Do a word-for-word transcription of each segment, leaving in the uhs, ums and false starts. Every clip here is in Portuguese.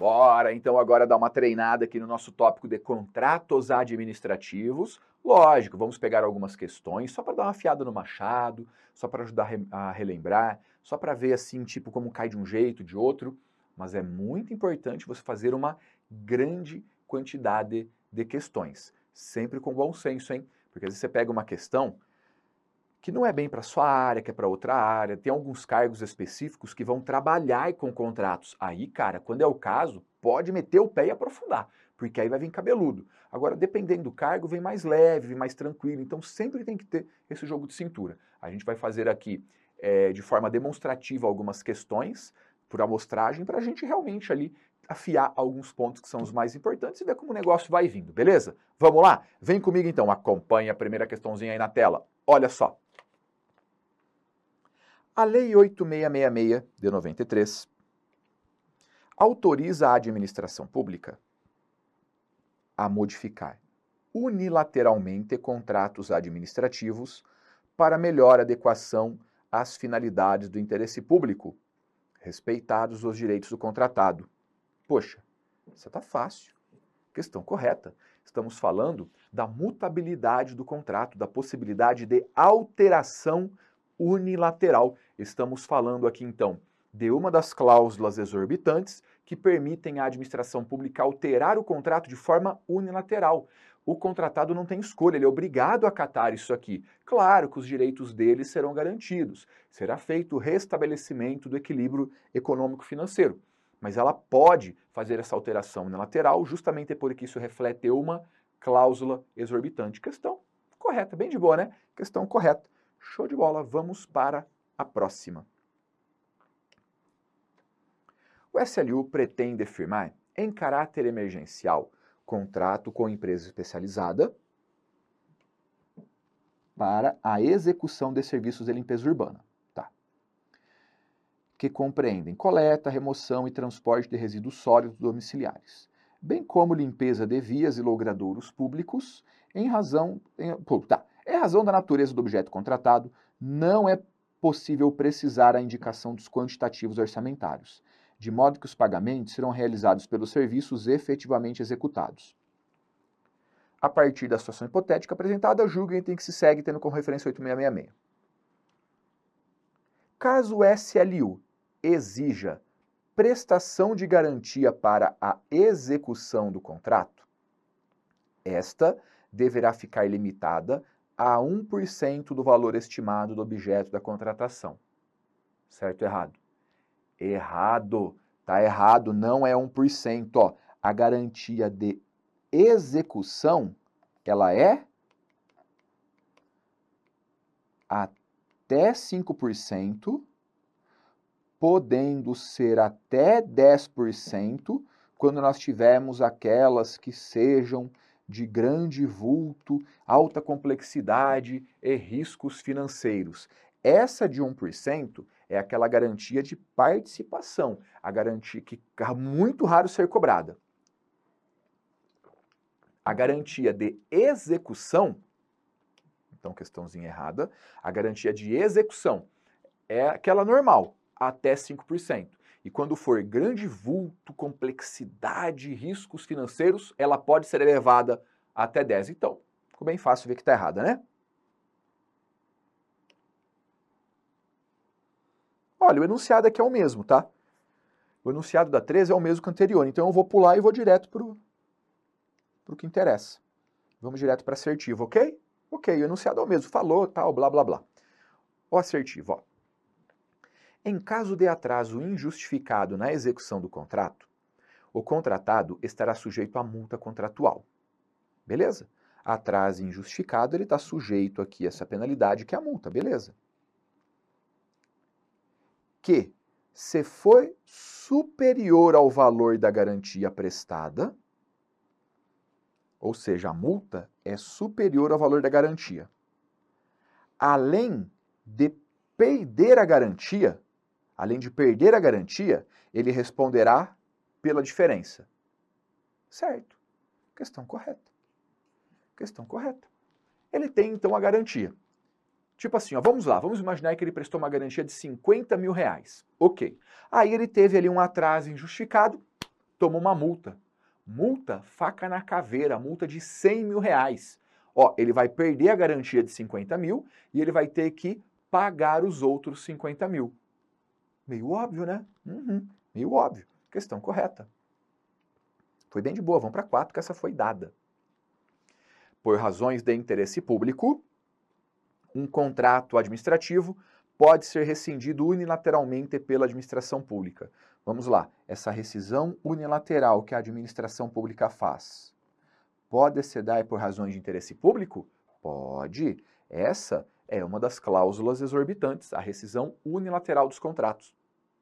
Bora, então, agora dar uma treinada aqui no nosso tópico de contratos administrativos. Lógico, vamos pegar algumas questões só para dar uma afiada no machado, só para ajudar a relembrar, só para ver assim, tipo, como cai de um jeito, de outro. Mas é muito importante você fazer uma grande quantidade de questões, sempre com bom senso, hein? Porque às vezes você pega uma questão que não é bem para sua área, que é para outra área, tem alguns cargos específicos que vão trabalhar com contratos. Aí, cara, quando é o caso, pode meter o pé e aprofundar, porque aí vai vir cabeludo. Agora, dependendo do cargo, vem mais leve, vem mais tranquilo, então sempre tem que ter esse jogo de cintura. A gente vai fazer aqui é, de forma demonstrativa algumas questões, por amostragem, para a gente realmente ali afiar alguns pontos que são os mais importantes e ver como o negócio vai vindo, beleza? Vamos lá? Vem comigo então, acompanha a primeira questãozinha aí na tela. Olha só. A Lei oito mil seiscentos e sessenta e seis, de noventa e três, autoriza a administração pública a modificar unilateralmente contratos administrativos para melhor adequação às finalidades do interesse público, respeitados os direitos do contratado. Poxa, isso tá fácil. Questão correta. Estamos falando da mutabilidade do contrato, da possibilidade de alteração unilateral. Estamos falando aqui, então, de uma das cláusulas exorbitantes que permitem à administração pública alterar o contrato de forma unilateral. O contratado não tem escolha, ele é obrigado a acatar isso aqui. Claro que os direitos dele serão garantidos. Será feito o restabelecimento do equilíbrio econômico-financeiro. Mas ela pode fazer essa alteração unilateral justamente porque isso reflete uma cláusula exorbitante. Questão correta, bem de boa, né? Questão correta. Show de bola, vamos para a próxima. O S L U pretende firmar, em caráter emergencial, contrato com empresa especializada para a execução de serviços de limpeza urbana, tá? Que compreendem coleta, remoção e transporte de resíduos sólidos domiciliares, bem como limpeza de vias e logradouros públicos, em razão, em, tá, em razão da natureza do objeto contratado, não é possível precisar a indicação dos quantitativos orçamentários, de modo que os pagamentos serão realizados pelos serviços efetivamente executados. A partir da situação hipotética apresentada, julguem em que se segue tendo como referência oito mil seiscentos e sessenta e seis. Caso o S L U exija prestação de garantia para a execução do contrato, esta deverá ficar limitada a um por cento do valor estimado do objeto da contratação. Certo ou errado? Errado. Tá errado, não é um por cento. Ó. A garantia de execução, ela é até cinco por cento, podendo ser até dez por cento quando nós tivermos aquelas que sejam de grande vulto, alta complexidade e riscos financeiros. Essa de um por cento é aquela garantia de participação, a garantia que é muito raro ser cobrada. A garantia de execução, então questãozinha errada, a garantia de execução é aquela normal, até cinco por cento. E quando for grande vulto, complexidade, riscos financeiros, ela pode ser elevada até dez. Então, ficou bem fácil ver que está errada, né? Olha, o enunciado aqui é o mesmo, tá? O enunciado da treze é o mesmo que o anterior, então eu vou pular e vou direto para o que interessa. Vamos direto para assertivo, ok? Ok, o enunciado é o mesmo, falou, tal, blá, blá, blá. O assertivo, ó. Em caso de atraso injustificado na execução do contrato, o contratado estará sujeito à multa contratual. Beleza? Atraso injustificado, ele está sujeito aqui a essa penalidade que é a multa, beleza? Que, se for superior ao valor da garantia prestada, ou seja, a multa é superior ao valor da garantia, além de perder a garantia, além de perder a garantia, ele responderá pela diferença. Certo. Questão correta. Questão correta. Ele tem, então, a garantia. Tipo assim, ó, vamos lá, vamos imaginar que ele prestou uma garantia de cinquenta mil reais. Ok. Aí ele teve ali um atraso injustificado, toma uma multa. Multa, faca na caveira, multa de cem mil reais. Ó, ele vai perder a garantia de cinquenta mil e ele vai ter que pagar os outros cinquenta mil. Meio óbvio, né? Uhum, meio óbvio. Questão correta. Foi bem de boa, vamos para quatro, que essa foi dada. Por razões de interesse público, um contrato administrativo pode ser rescindido unilateralmente pela administração pública. Vamos lá, essa rescisão unilateral que a administração pública faz, pode se dar por razões de interesse público? Pode. Essa é uma das cláusulas exorbitantes, a rescisão unilateral dos contratos.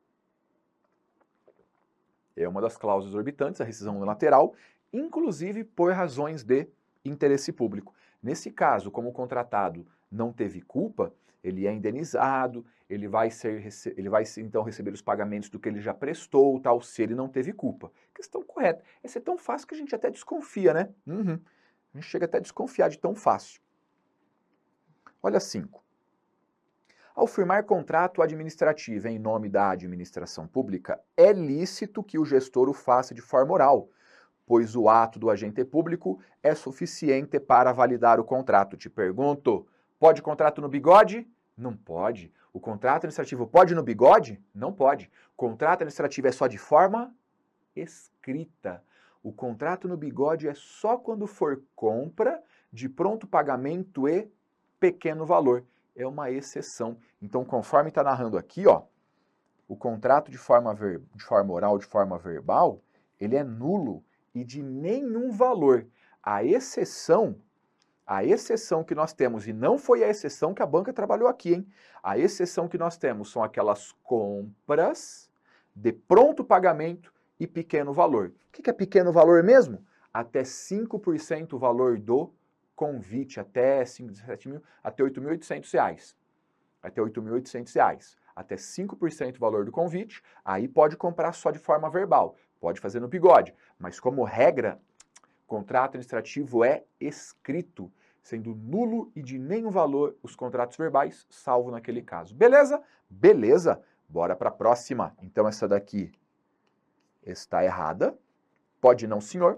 É uma das cláusulas exorbitantes, a rescisão unilateral, inclusive por razões de interesse público. Nesse caso, como o contratado não teve culpa, ele é indenizado, ele vai, ser, ele vai então receber os pagamentos do que ele já prestou, tal, se ele não teve culpa. Questão correta. Essa é tão fácil que a gente até desconfia, né? Uhum. A gente chega até a desconfiar de tão fácil. Olha cinco. Ao firmar contrato administrativo em nome da administração pública, é lícito que o gestor o faça de forma oral, pois o ato do agente público é suficiente para validar o contrato. Te pergunto, pode contrato no bigode? Não pode. O contrato administrativo pode no bigode? Não pode. Contrato administrativo é só de forma escrita. O contrato no bigode é só quando for compra de pronto pagamento e pequeno valor. É uma exceção. Então, conforme está narrando aqui, ó, o contrato de forma, ver, de forma oral, de forma verbal, ele é nulo e de nenhum valor. A exceção, a exceção que nós temos, e não foi a exceção que a banca trabalhou aqui, hein? A exceção que nós temos são aquelas compras de pronto pagamento e pequeno valor. O que é pequeno valor mesmo? Até cinco por cento o valor do convite, até cinco, sete mil, até oito mil e oitocentos reais. Até oito mil e oitocentos reais. Até cinco por cento o valor do convite, aí pode comprar só de forma verbal. Pode fazer no bigode, mas como regra, contrato administrativo é escrito, sendo nulo e de nenhum valor os contratos verbais, salvo naquele caso. Beleza? Beleza. Bora para a próxima. Então essa daqui está errada. Pode não, senhor.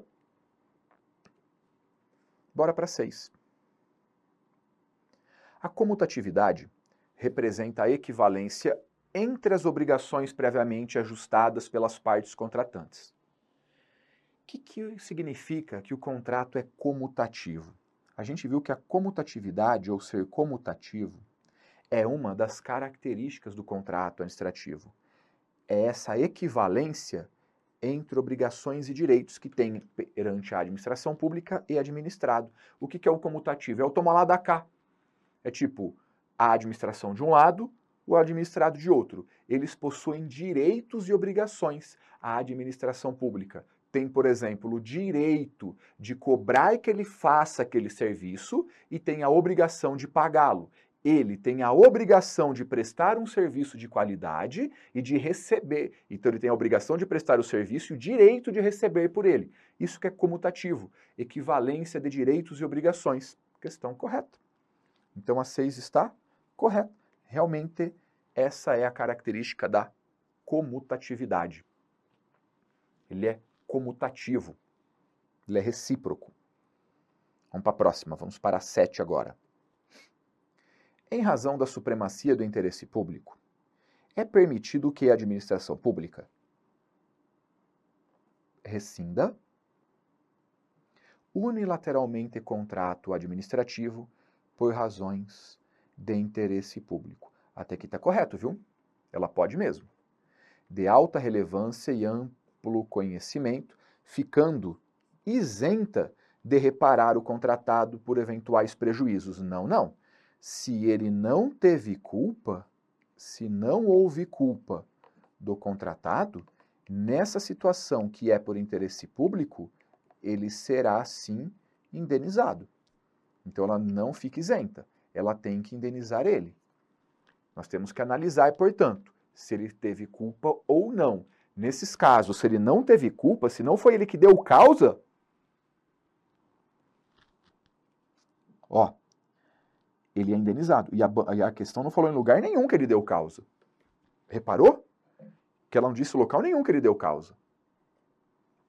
Bora para seis. A comutatividade representa a equivalência entre as obrigações previamente ajustadas pelas partes contratantes. O que, que significa que o contrato é comutativo? A gente viu que a comutatividade, ou ser comutativo, é uma das características do contrato administrativo. É essa equivalência entre obrigações e direitos que tem perante a administração pública e administrado. O que, que é o comutativo? É o toma lá da cá. É tipo, a administração de um lado, o administrado de outro. Eles possuem direitos e obrigações. A administração pública tem, por exemplo, o direito de cobrar que ele faça aquele serviço e tem a obrigação de pagá-lo. Ele tem a obrigação de prestar um serviço de qualidade e de receber. Então ele tem a obrigação de prestar o serviço e o direito de receber por ele. Isso que é comutativo, equivalência de direitos e obrigações. Questão correta. Então a seis está correta. Realmente essa é a característica da comutatividade. Ele é comutativo. Ele é recíproco. Vamos para a próxima, vamos para a sete agora. Em razão da supremacia do interesse público, é permitido que a administração pública rescinda unilateralmente contrato administrativo por razões de interesse público. Até aqui está correto, viu? Ela pode mesmo. De alta relevância e amplo conhecimento, ficando isenta de reparar o contratado por eventuais prejuízos. Não, não. Se ele não teve culpa, se não houve culpa do contratado, nessa situação que é por interesse público, ele será, sim, indenizado. Então, ela não fica isenta. Ela tem que indenizar ele. Nós temos que analisar, portanto, se ele teve culpa ou não. Nesses casos, se ele não teve culpa, se não foi ele que deu causa, ó, ele é indenizado. E a, e a questão não falou em lugar nenhum que ele deu causa. Reparou? Que ela não disse local nenhum que ele deu causa.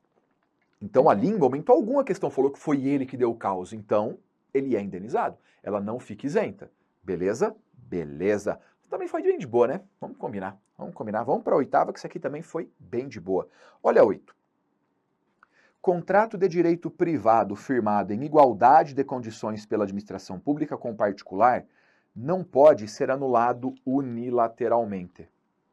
Então ali, em momento algum, a questão falou que foi ele que deu o caos. Então, ele é indenizado. Ela não fica isenta. Beleza? Beleza. Também foi bem de boa, né? Vamos combinar. Vamos combinar. Vamos para a oitava, que isso aqui também foi bem de boa. Olha a oito. Contrato de direito privado firmado em igualdade de condições pela administração pública com particular não pode ser anulado unilateralmente.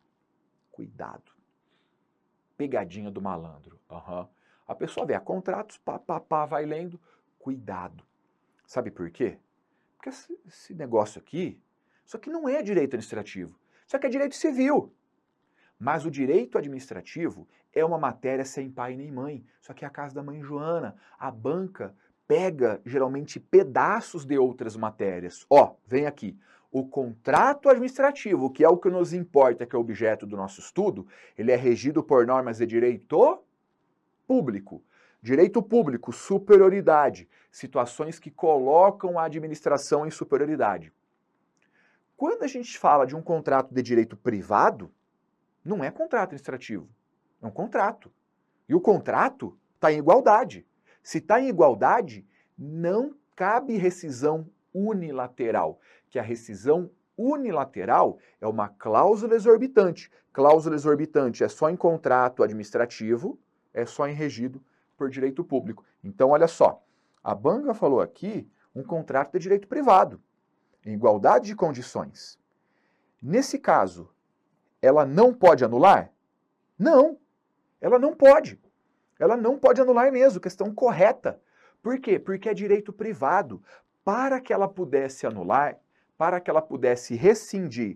Cuidado. Pegadinha do malandro. Uhum. A pessoa vê a contratos, pá, pá, pá, vai lendo. Cuidado. Sabe por quê? Porque esse, esse negócio aqui, isso aqui não é direito administrativo. Isso aqui é direito civil. Mas o direito administrativo é uma matéria sem pai nem mãe. Isso aqui é a casa da mãe Joana. A banca pega, geralmente, pedaços de outras matérias. Ó, vem aqui. O contrato administrativo, que é o que nos importa, que é o objeto do nosso estudo, ele é regido por normas de direito público. Direito público, superioridade. Situações que colocam a administração em superioridade. Quando a gente fala de um contrato de direito privado, não é contrato administrativo, é um contrato. E o contrato está em igualdade. Se está em igualdade, não cabe rescisão unilateral, que a rescisão unilateral é uma cláusula exorbitante. Cláusula exorbitante é só em contrato administrativo, é só em regido por direito público. Então, olha só, a banca falou aqui um contrato de direito privado, em igualdade de condições. Nesse caso, ela não pode anular? Não, ela não pode. Ela não pode anular mesmo, questão correta. Por quê? Porque é direito privado. Para que ela pudesse anular, para que ela pudesse rescindir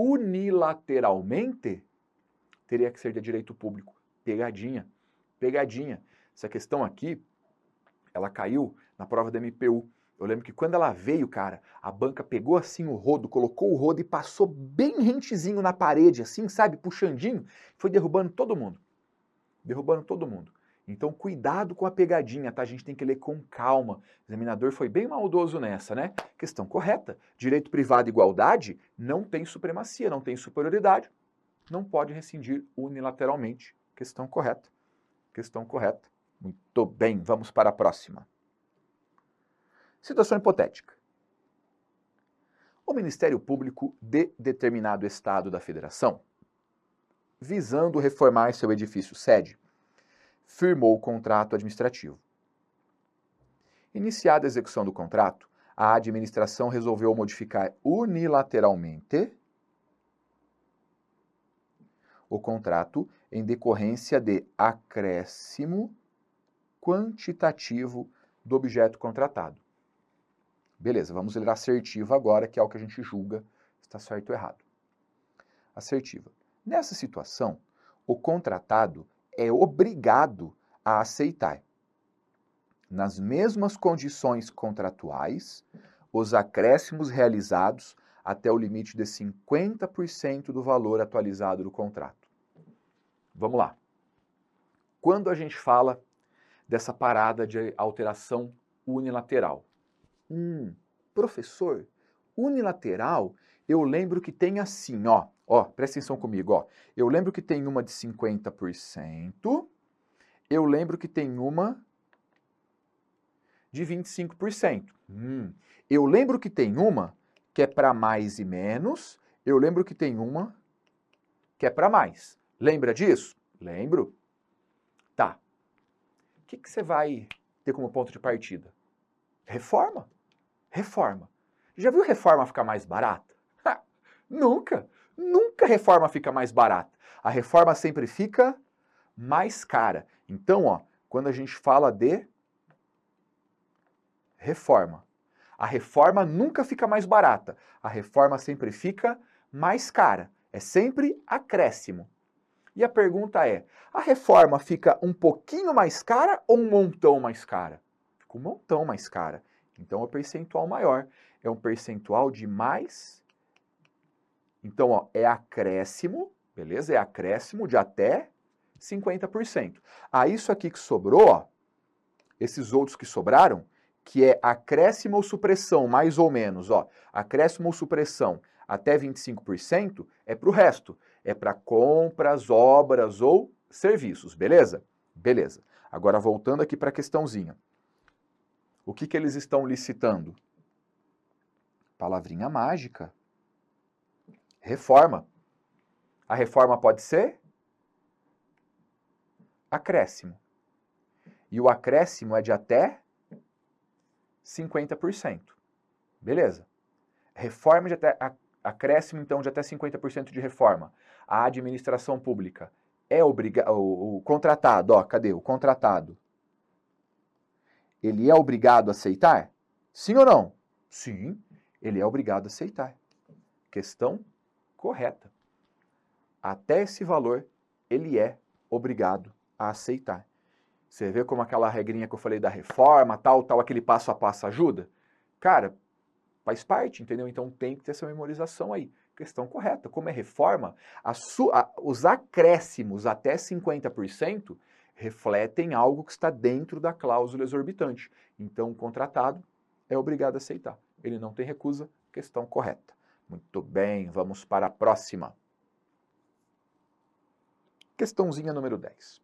unilateralmente, teria que ser de direito público. Pegadinha, pegadinha. Essa questão aqui, ela caiu na prova da M P U. Eu lembro que quando ela veio, cara, a banca pegou assim o rodo, colocou o rodo e passou bem rentezinho na parede, assim, sabe, puxandinho, foi derrubando todo mundo. Derrubando todo mundo. Então, cuidado com a pegadinha, tá? A gente tem que ler com calma. O examinador foi bem maldoso nessa, né? Questão correta. Direito privado e igualdade não tem supremacia, não tem superioridade. Não pode rescindir unilateralmente. Questão correta. Questão correta. Muito bem, vamos para a próxima. Situação hipotética. O Ministério Público de determinado estado da federação, visando reformar seu edifício sede, firmou o contrato administrativo. Iniciada a execução do contrato, a administração resolveu modificar unilateralmente o contrato em decorrência de acréscimo quantitativo do objeto contratado. Beleza, vamos ler assertiva agora, que é o que a gente julga se está certo ou errado. Assertiva. Nessa situação, o contratado é obrigado a aceitar, nas mesmas condições contratuais, os acréscimos realizados até o limite de cinquenta por cento do valor atualizado do contrato. Vamos lá. Quando a gente fala dessa parada de alteração unilateral, Hum, professor, unilateral, eu lembro que tem assim, ó, ó, presta atenção comigo, ó. Eu lembro que tem uma de cinquenta por cento, eu lembro que tem uma de vinte e cinco por cento. Hum, eu lembro que tem uma que é para mais e menos, eu lembro que tem uma que é para mais. Lembra disso? Lembro. Tá. O que, que você vai ter como ponto de partida? Reforma. Reforma. Já viu reforma ficar mais barata? Ha, nunca. Nunca reforma fica mais barata. A reforma sempre fica mais cara. Então, ó, quando a gente fala de reforma, a reforma nunca fica mais barata. A reforma sempre fica mais cara. É sempre acréscimo. E a pergunta é, a reforma fica um pouquinho mais cara ou um montão mais cara? Fica um montão mais cara. Então, é um percentual maior. É um percentual de mais... Então, ó, é acréscimo, beleza? É acréscimo de até cinquenta por cento. Aí, isso aqui que sobrou, ó, esses outros que sobraram, que é acréscimo ou supressão, mais ou menos, ó. Acréscimo ou supressão até vinte e cinco por cento é para o resto. É para compras, obras ou serviços, beleza? Beleza. Agora, voltando aqui para a questãozinha. O que, que eles estão licitando? Palavrinha mágica. Reforma. A reforma pode ser acréscimo. E o acréscimo é de até cinquenta por cento. Beleza. Reforma de até, acréscimo, então, de até cinquenta por cento de reforma. A administração pública é obrigado, o, o contratado, ó, cadê? O contratado. Ele é obrigado a aceitar? Sim ou não? Sim, ele é obrigado a aceitar. Questão correta. Até esse valor, ele é obrigado a aceitar. Você vê como aquela regrinha que eu falei da reforma, tal, tal, aquele passo a passo ajuda? Cara, faz parte, entendeu? Então tem que ter essa memorização aí. Questão correta. Como é reforma, a su, a, os acréscimos até cinquenta por cento refletem algo que está dentro da cláusula exorbitante. Então o contratado é obrigado a aceitar. Ele não tem recusa. Questão correta. Muito bem, vamos para a próxima. Questãozinha número dez.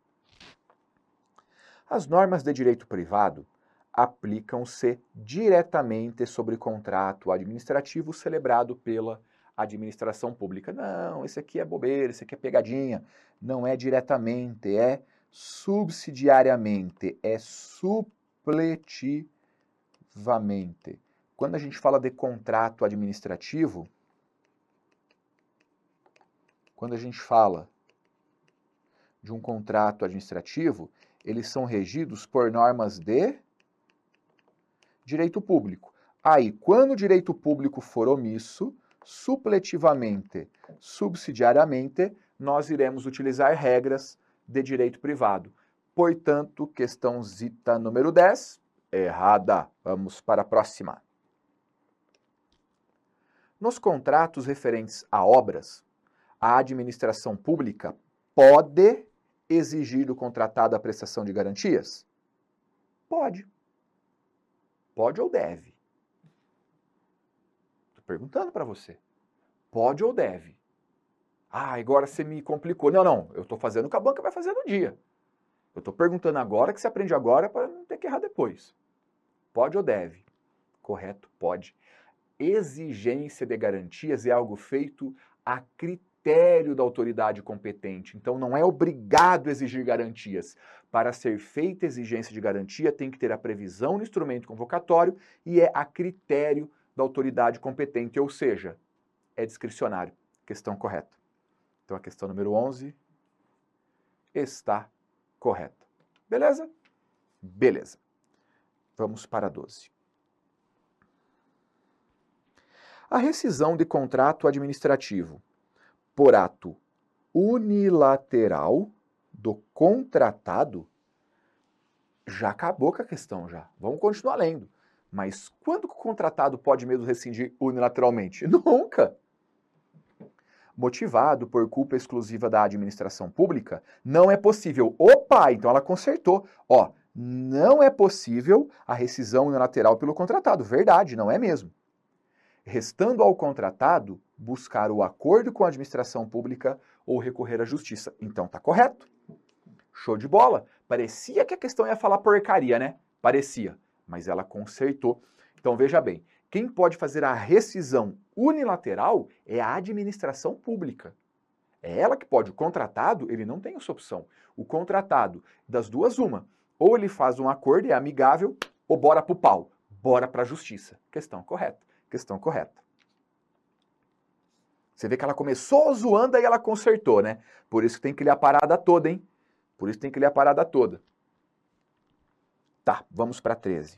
As normas de direito privado aplicam-se diretamente sobre contrato administrativo celebrado pela administração pública. Não, esse aqui é bobeira, esse aqui é pegadinha. Não é diretamente, é subsidiariamente, é supletivamente. Quando a gente fala de contrato administrativo, quando a gente fala de um contrato administrativo, eles são regidos por normas de direito público. Aí, quando o direito público for omisso, supletivamente, subsidiariamente, nós iremos utilizar regras de direito privado. Portanto, questãozita número dez, errada. Vamos para a próxima. Nos contratos referentes a obras, a administração pública pode exigir do contratado a prestação de garantias? Pode. Pode ou deve? Estou perguntando para você. Pode ou deve? Ah, agora você me complicou. Não, não, eu estou fazendo o que a banca vai fazer no dia. Eu estou perguntando agora, que você aprende agora para não ter que errar depois. Pode ou deve? Correto, pode. Exigência de garantias é algo feito a critério da autoridade competente. Então, não é obrigado a exigir garantias. Para ser feita exigência de garantia, tem que ter a previsão no instrumento convocatório e é a critério da autoridade competente, ou seja, é discricionário. Questão correta. Então, a questão número onze está correta. Beleza? Beleza. Vamos para a doze. A rescisão de contrato administrativo por ato unilateral do contratado já acabou com a questão já. Vamos continuar lendo. Mas quando que o contratado pode mesmo rescindir unilateralmente? Nunca! Motivado por culpa exclusiva da administração pública, não é possível. Opa, então ela consertou. Ó, não é possível a rescisão unilateral pelo contratado. Verdade, não é mesmo. Restando ao contratado buscar o acordo com a administração pública ou recorrer à justiça. Então tá correto. Show de bola. Parecia que a questão ia falar porcaria, né? Parecia, mas ela consertou. Então veja bem, quem pode fazer a rescisão unilateral é a administração pública. É ela que pode. O contratado, ele não tem essa opção. O contratado, das duas uma, ou ele faz um acordo, é amigável, ou bora pro pau, bora pra justiça. Questão correta. Questão correta. Você vê que ela começou zoando e ela consertou, né? Por isso que tem que ler a parada toda, hein? Por isso tem que ler a parada toda. Tá, vamos para treze.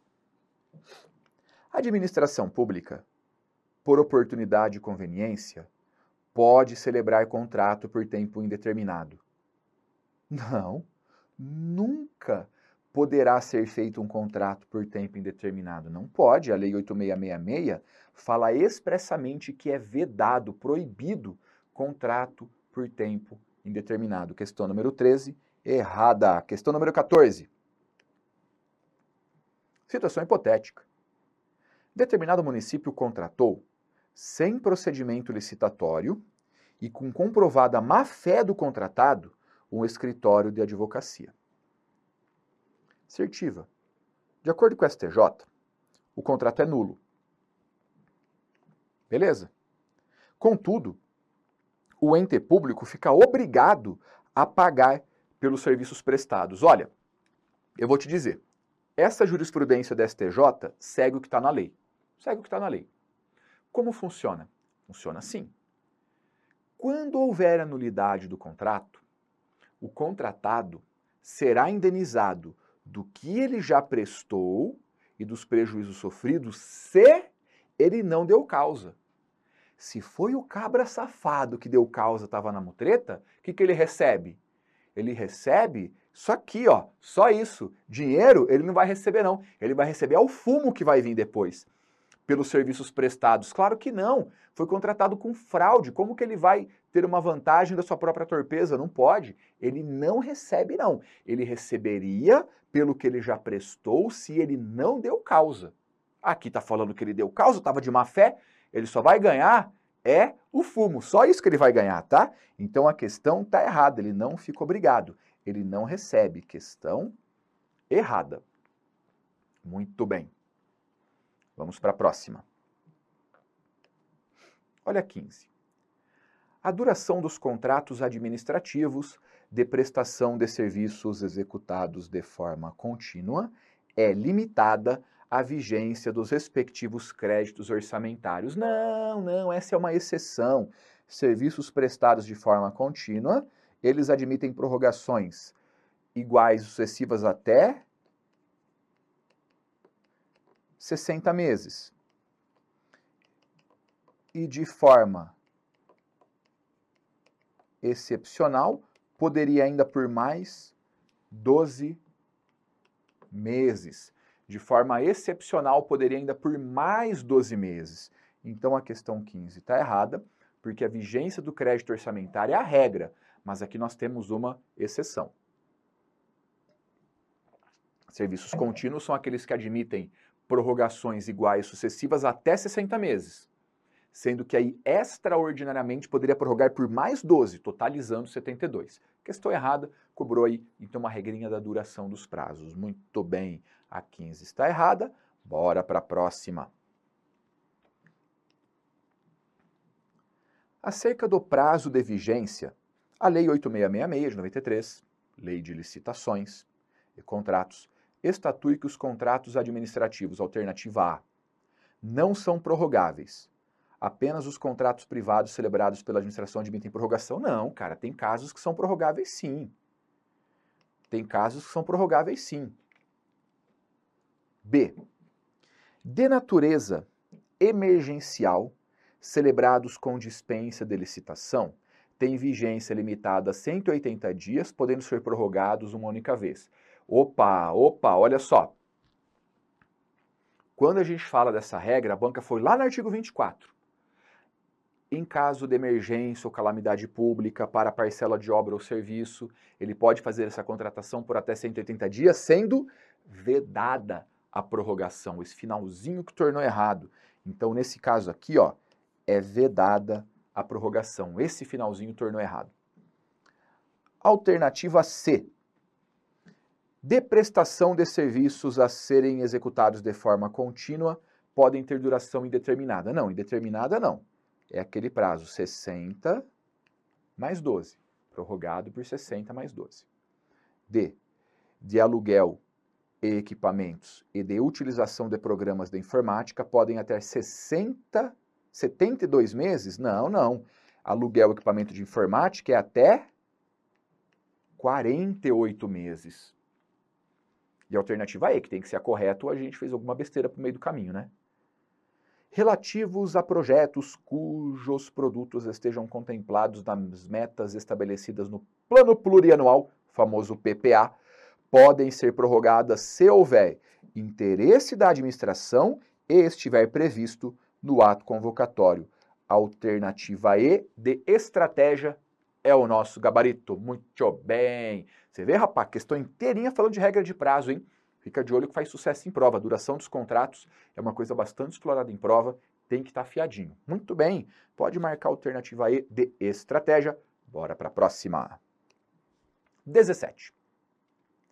A administração pública, por oportunidade e conveniência, pode celebrar contrato por tempo indeterminado. Não, nunca poderá ser feito um contrato por tempo indeterminado. Não pode. A Lei oito mil seiscentos e sessenta e seis fala expressamente que é vedado, proibido, contrato por tempo indeterminado. Questão número treze, errada. Questão número quatorze. Situação hipotética. Determinado município contratou, sem procedimento licitatório e com comprovada má-fé do contratado, um escritório de advocacia. assertiva. De acordo com o S T J, o contrato é nulo. Beleza? Contudo, o ente público fica obrigado a pagar pelos serviços prestados. Olha, eu vou te dizer, essa jurisprudência da S T J segue o que está na lei. Segue o que está na lei. Como funciona? Funciona assim. Quando houver a nulidade do contrato, o contratado será indenizado do que ele já prestou e dos prejuízos sofridos se ele não deu causa. Se foi o cabra safado que deu causa, estava na mutreta, o que, que ele recebe? Ele recebe só aqui, ó, só isso. Dinheiro ele não vai receber não, ele vai receber o fumo que vai vir depois, pelos serviços prestados. Claro que não, foi contratado com fraude, como que ele vai ter uma vantagem da sua própria torpeza? Não pode, ele não recebe não, ele receberia pelo que ele já prestou se ele não deu causa. Aqui está falando que ele deu causa, estava de má fé, ele só vai ganhar é o fumo, só isso que ele vai ganhar, tá? Então a questão está errada, ele não fica obrigado, ele não recebe, questão errada. Muito bem. Vamos para a próxima. Olha quinze. A duração dos contratos administrativos de prestação de serviços executados de forma contínua é limitada à vigência dos respectivos créditos orçamentários. Não, não, essa é uma exceção. Serviços prestados de forma contínua, eles admitem prorrogações iguais sucessivas até sessenta meses. E de forma excepcional, poderia ainda por mais doze meses. De forma excepcional, poderia ainda por mais doze meses. Então a questão quinze está errada, porque a vigência do crédito orçamentário é a regra, mas aqui nós temos uma exceção. Serviços contínuos são aqueles que admitem prorrogações iguais sucessivas até sessenta meses, sendo que aí extraordinariamente poderia prorrogar por mais doze, totalizando setenta e dois. Questão errada, cobrou aí então uma regrinha da duração dos prazos. Muito bem, a quinze está errada, bora para a próxima. Acerca do prazo de vigência, a Lei oito mil seiscentos e sessenta e seis de noventa e três, Lei de Licitações e Contratos, estatui que os contratos administrativos alternativa A não são prorrogáveis. Apenas os contratos privados celebrados pela administração admitem prorrogação? Não, cara, tem casos que são prorrogáveis sim. Tem casos que são prorrogáveis sim. B. De natureza emergencial, celebrados com dispensa de licitação, têm vigência limitada a cento e oitenta dias, podendo ser prorrogados uma única vez. Opa, opa, olha só. Quando a gente fala dessa regra, a banca foi lá no artigo vinte e quatro. Em caso de emergência ou calamidade pública para parcela de obra ou serviço, ele pode fazer essa contratação por até cento e oitenta dias, sendo vedada a prorrogação. Esse finalzinho que tornou errado. Então, nesse caso aqui, ó, é vedada a prorrogação. Esse finalzinho tornou errado. Alternativa C. De prestação de serviços a serem executados de forma contínua, podem ter duração indeterminada. Não, indeterminada não. É aquele prazo sessenta mais doze, prorrogado por sessenta mais doze. D. De aluguel e equipamentos e de utilização de programas de informática podem até sessenta, setenta e dois meses? Não, não. Aluguel e equipamento de informática é até quarenta e oito meses. E a alternativa E, que tem que ser a correta, ou a gente fez alguma besteira pro meio do caminho, né? Relativos a projetos cujos produtos estejam contemplados nas metas estabelecidas no Plano Plurianual, famoso P P A, podem ser prorrogadas se houver interesse da administração e estiver previsto no ato convocatório. Alternativa E de estratégia é o nosso gabarito. Muito bem. Você vê, rapaz, questão inteirinha falando de regra de prazo, hein? Fica de olho que faz sucesso em prova. A duração dos contratos é uma coisa bastante explorada em prova, tem que estar afiadinho. Muito bem, pode marcar a alternativa E de estratégia. Bora para a próxima. dezessete.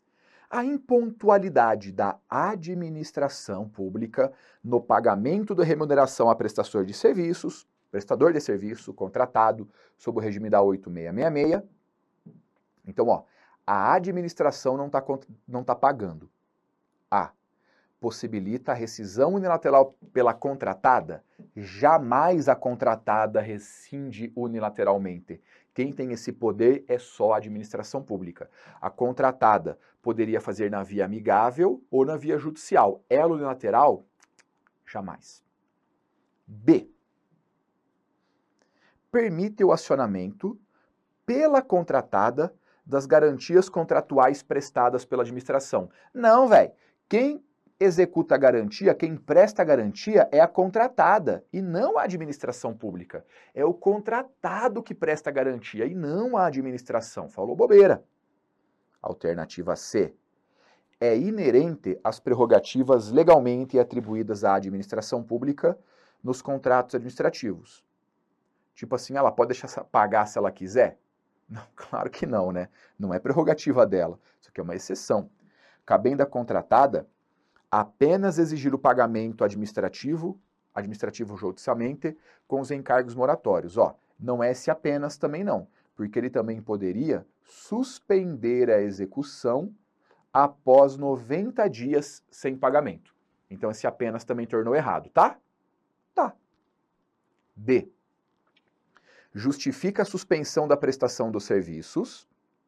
A impontualidade da administração pública no pagamento da remuneração a prestador de serviços, prestador de serviço contratado sob o regime da oito seis seis seis. Então, ó, a administração não está não tá pagando. A. Possibilita a rescisão unilateral pela contratada? Jamais a contratada rescinde unilateralmente. Quem tem esse poder é só a administração pública. A contratada poderia fazer na via amigável ou na via judicial. Ela unilateral? Jamais. B. Permite o acionamento pela contratada das garantias contratuais prestadas pela administração. Não, velho. Quem executa a garantia, quem presta a garantia é a contratada e não a administração pública. É o contratado que presta a garantia e não a administração. Falou bobeira. Alternativa C. É inerente às prerrogativas legalmente atribuídas à administração pública nos contratos administrativos. Tipo assim, ela pode deixar pagar se ela quiser? Não, claro que não, né? Não é prerrogativa dela. Isso aqui é uma exceção. Cabendo à contratada apenas exigir o pagamento administrativo, administrativo judicialmente, com os encargos moratórios. Ó, não é esse apenas também não, porque ele também poderia suspender a execução após noventa dias sem pagamento. Então esse apenas também tornou errado, tá? Tá. D. Justifica a suspensão da prestação dos serviços.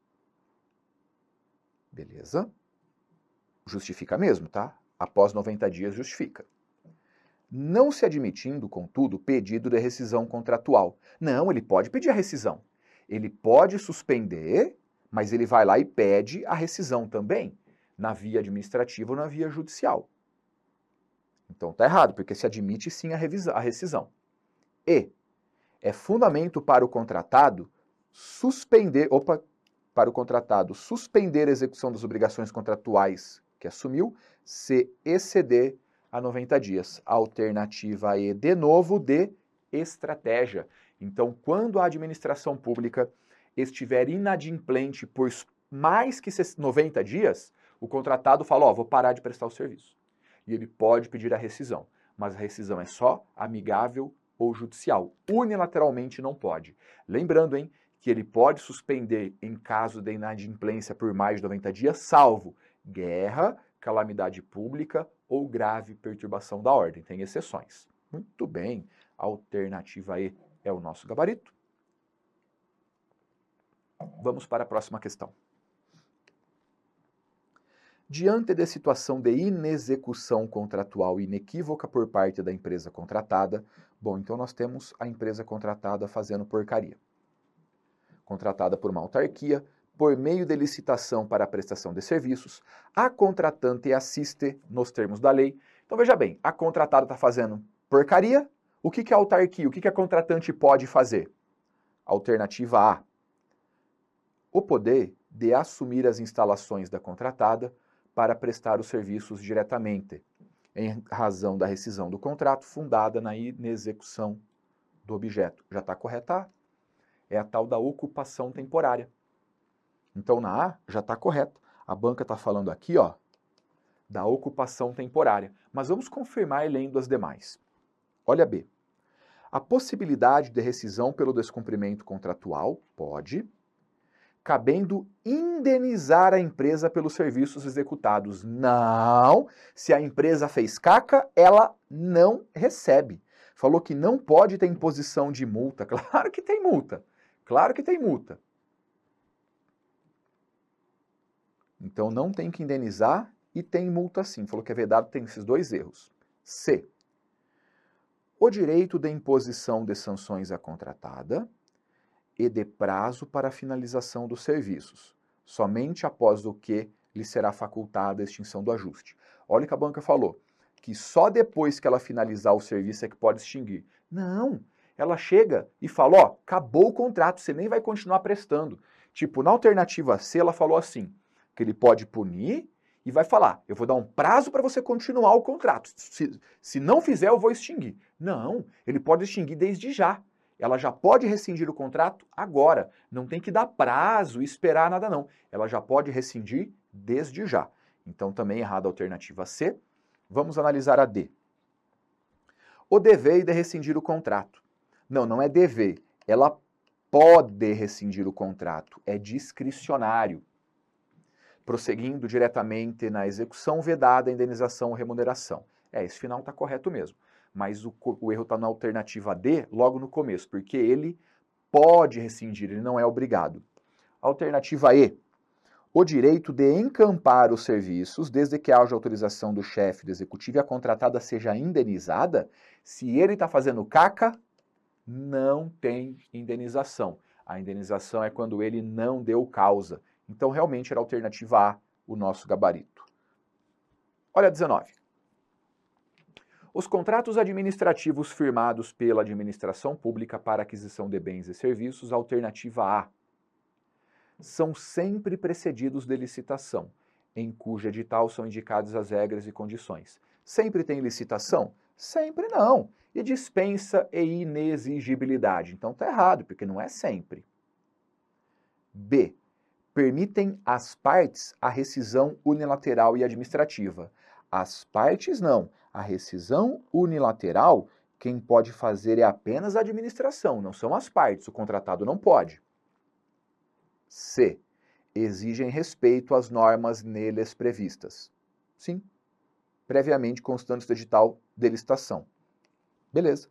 Beleza. Justifica mesmo, tá? Após noventa dias, justifica. Não se admitindo, contudo, pedido de rescisão contratual. Não, ele pode pedir a rescisão. Ele pode suspender, mas ele vai lá e pede a rescisão também, na via administrativa ou na via judicial. Então tá errado, porque se admite sim a, revisa, a rescisão. E é fundamento para o contratado suspender, opa, para o contratado suspender a execução das obrigações contratuais que assumiu, se exceder a noventa dias. Alternativa E, de novo, de estratégia. Então, quando a administração pública estiver inadimplente por mais que noventa dias, o contratado fala, ó, vou parar de prestar o serviço. E ele pode pedir a rescisão, mas a rescisão é só amigável ou judicial. Unilateralmente não pode. Lembrando, hein, que ele pode suspender em caso de inadimplência por mais de noventa dias, salvo guerra, calamidade pública ou grave perturbação da ordem. Tem exceções. Muito bem. Alternativa E é o nosso gabarito. Vamos para a próxima questão. Diante de situação de inexecução contratual inequívoca por parte da empresa contratada, bom, então nós temos a empresa contratada fazendo porcaria. Contratada por uma autarquia, por meio de licitação para a prestação de serviços, a contratante assiste nos termos da lei. Então veja bem, a contratada está fazendo porcaria, o que, que a autarquia, o que, que a contratante pode fazer? Alternativa A. O poder de assumir as instalações da contratada para prestar os serviços diretamente, em razão da rescisão do contrato fundada na inexecução do objeto. Já está correta? É a tal da ocupação temporária. Então, na A, já está correto. A banca está falando aqui, ó, da ocupação temporária. Mas vamos confirmar lendo as demais. Olha B. A possibilidade de rescisão pelo descumprimento contratual pode, cabendo indenizar a empresa pelos serviços executados. Não! Se a empresa fez caca, ela não recebe. Falou que não pode ter imposição de multa. Claro que tem multa. Claro que tem multa. Então não tem que indenizar e tem multa sim. Falou que é vedado, tem esses dois erros. C. O direito de imposição de sanções à contratada e de prazo para a finalização dos serviços, somente após o que lhe será facultada a extinção do ajuste. Olha o que a banca falou, que só depois que ela finalizar o serviço é que pode extinguir. Não, ela chega e fala, ó, acabou o contrato, você nem vai continuar prestando. Tipo, na alternativa C, ela falou assim, que ele pode punir e vai falar, eu vou dar um prazo para você continuar o contrato. Se, se não fizer, eu vou extinguir. Não, ele pode extinguir desde já. ela já pode rescindir o contrato agora. Não tem que dar prazo e esperar nada não. Ela já pode rescindir desde já. Então também errada a alternativa C. Vamos analisar a D. O dever de rescindir o contrato. Não, não é dever. Ela pode rescindir o contrato. É discricionário. Prosseguindo diretamente na execução vedada a indenização ou remuneração. É, esse final está correto mesmo. Mas o, o erro está na alternativa D, logo no começo, porque ele pode rescindir, ele não é obrigado. Alternativa E. O direito de encampar os serviços, desde que haja autorização do chefe do executivo e a contratada seja indenizada, se ele está fazendo caca, não tem indenização. A indenização é quando ele não deu causa. Então, realmente, era a alternativa A, o nosso gabarito. Olha a dezenove. Os contratos administrativos firmados pela administração pública para aquisição de bens e serviços, alternativa A, são sempre precedidos de licitação, em cujo edital são indicadas as regras e condições. Sempre tem licitação? Sempre não. E dispensa e inexigibilidade. Então tá errado, porque não é sempre. B. Permitem às partes a rescisão unilateral e administrativa. As partes não. A rescisão unilateral, quem pode fazer é apenas a administração, não são as partes. O contratado não pode. C. Exigem respeito às normas neles previstas. Sim. Previamente constantes do edital de licitação. Beleza.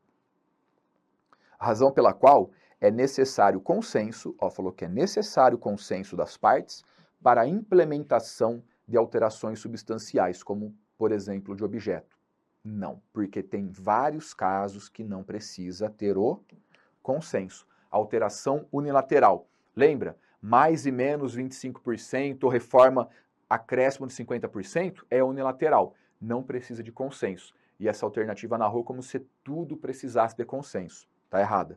A razão pela qual é necessário consenso, ó, falou que é necessário consenso das partes para a implementação de alterações substanciais, como, por exemplo, de objeto. Não, porque tem vários casos que não precisa ter o consenso. Alteração unilateral. Lembra? Mais e menos vinte e cinco por cento, ou reforma acréscimo de cinquenta por cento, é unilateral. Não precisa de consenso. E essa alternativa narrou como se tudo precisasse de consenso. Está errada.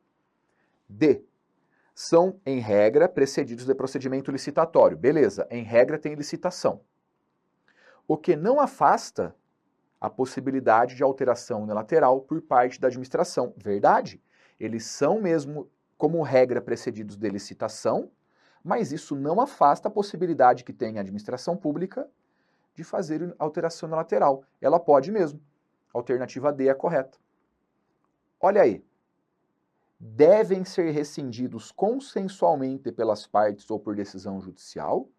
D. São, em regra, precedidos de procedimento licitatório. Beleza, em regra tem licitação. O que não afasta a possibilidade de alteração unilateral por parte da administração. Verdade. Eles são mesmo, como regra, precedidos de licitação, mas isso não afasta a possibilidade que tem a administração pública de fazer alteração unilateral. Ela pode mesmo. Alternativa D é a correta. Olha aí. Devem ser rescindidos consensualmente pelas partes ou por decisão judicial?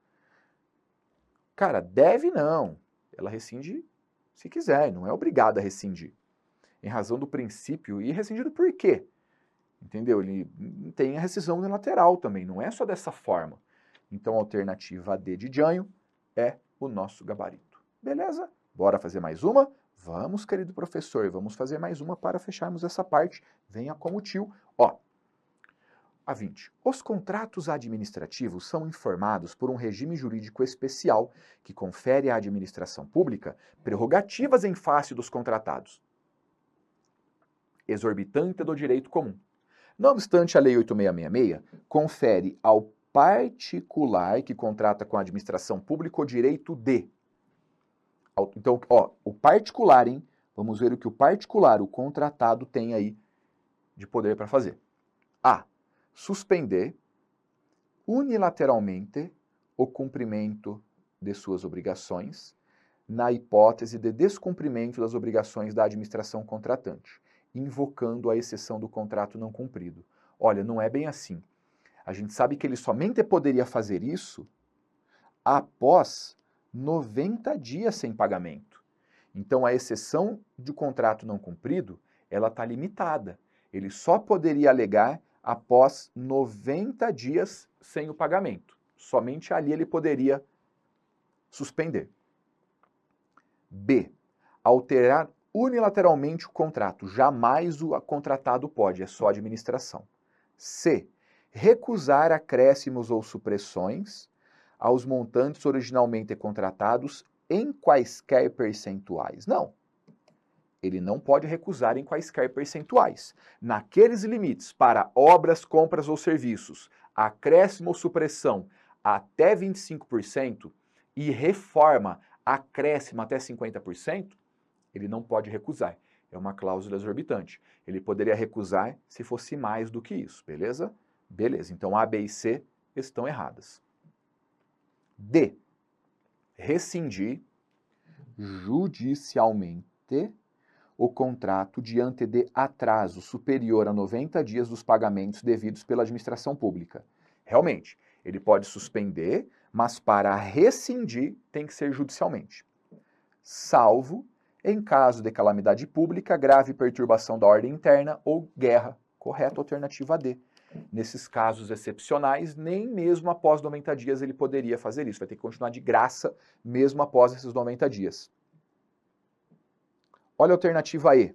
Cara, deve não. Ela rescinde se quiser, não é obrigada a rescindir. Em razão do princípio, e rescindido por quê? Entendeu? Ele tem a rescisão unilateral também, não é só dessa forma. Então a alternativa D de Janho é o nosso gabarito. Beleza? Bora fazer mais uma? Vamos, querido professor, vamos fazer mais uma para fecharmos essa parte. Venha como tio. Ó, a vinte. Os contratos administrativos são informados por um regime jurídico especial que confere à administração pública prerrogativas em face dos contratados. Exorbitante do direito comum. Não obstante, a Lei oito mil seiscentos e sessenta e seis confere ao particular que contrata com a administração pública o direito de... Então, ó, o particular, hein? Vamos ver o que o particular, o contratado, tem aí de poder para fazer. A. Suspender unilateralmente o cumprimento de suas obrigações na hipótese de descumprimento das obrigações da administração contratante, invocando a exceção do contrato não cumprido. Olha, não é bem assim. A gente sabe que ele somente poderia fazer isso após noventa dias sem pagamento. Então, a exceção de contrato não cumprido, ela está limitada. Ele só poderia alegar após noventa dias sem o pagamento. Somente ali ele poderia suspender. B. Alterar unilateralmente o contrato. Jamais o contratado pode, é só a administração. C. Recusar acréscimos ou supressões aos montantes originalmente contratados em quaisquer percentuais. Não. Ele não pode recusar em quaisquer percentuais. Naqueles limites para obras, compras ou serviços, acréscimo ou supressão até vinte e cinco por cento e reforma acréscimo até cinquenta por cento, ele não pode recusar. É uma cláusula exorbitante. Ele poderia recusar se fosse mais do que isso, beleza? Beleza, então A, B e C estão erradas. D. Rescindir judicialmente o contrato diante de atraso superior a noventa dias dos pagamentos devidos pela administração pública. Realmente, ele pode suspender, mas para rescindir tem que ser judicialmente. Salvo em caso de calamidade pública, grave perturbação da ordem interna ou guerra. Correto, alternativa D. Nesses casos excepcionais, nem mesmo após noventa dias ele poderia fazer isso. Vai ter que continuar de graça mesmo após esses noventa dias. Olha a alternativa E.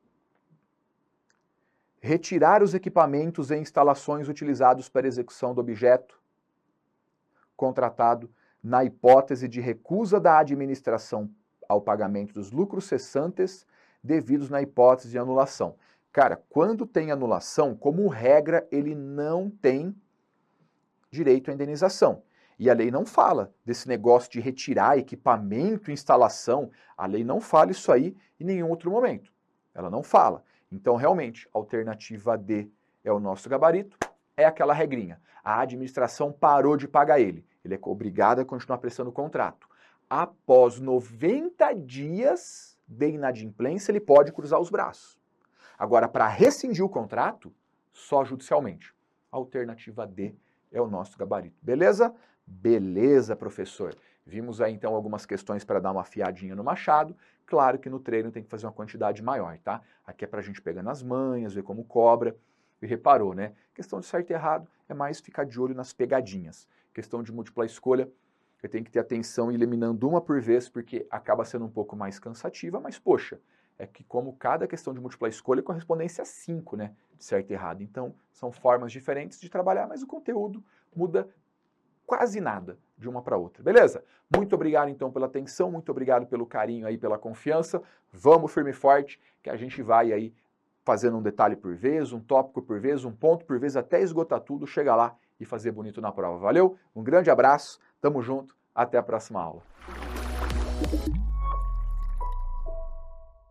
Retirar os equipamentos e instalações utilizados para execução do objeto contratado na hipótese de recusa da administração ao pagamento dos lucros cessantes devidos na hipótese de anulação. Cara, quando tem anulação, como regra, ele não tem direito à indenização. E a lei não fala desse negócio de retirar equipamento, instalação. A lei não fala isso aí em nenhum outro momento. Ela não fala. Então, realmente, a alternativa D é o nosso gabarito, é aquela regrinha. A administração parou de pagar ele. Ele é obrigado a continuar prestando o contrato. Após noventa dias de inadimplência, ele pode cruzar os braços. Agora, para rescindir o contrato, só judicialmente. A alternativa D é o nosso gabarito. Beleza? Beleza, professor. Vimos aí, então, algumas questões para dar uma afiadinha no machado. Claro que no treino tem que fazer uma quantidade maior, tá? Aqui é para a gente pegar nas manhas, ver como cobra. E reparou, né? Questão de certo e errado é mais ficar de olho nas pegadinhas. Questão de múltipla escolha, eu tenho que ter atenção eliminando uma por vez, porque acaba sendo um pouco mais cansativa, mas, poxa, é que como cada questão de múltipla escolha, correspondência a cinco, né? De certo e errado. Então, são formas diferentes de trabalhar, mas o conteúdo muda quase nada de uma para outra, beleza? Muito obrigado, então, pela atenção, muito obrigado pelo carinho aí, pela confiança. Vamos firme e forte, que a gente vai aí fazendo um detalhe por vez, um tópico por vez, um ponto por vez, até esgotar tudo, chegar lá e fazer bonito na prova. Valeu? Um grande abraço, tamo junto, até a próxima aula.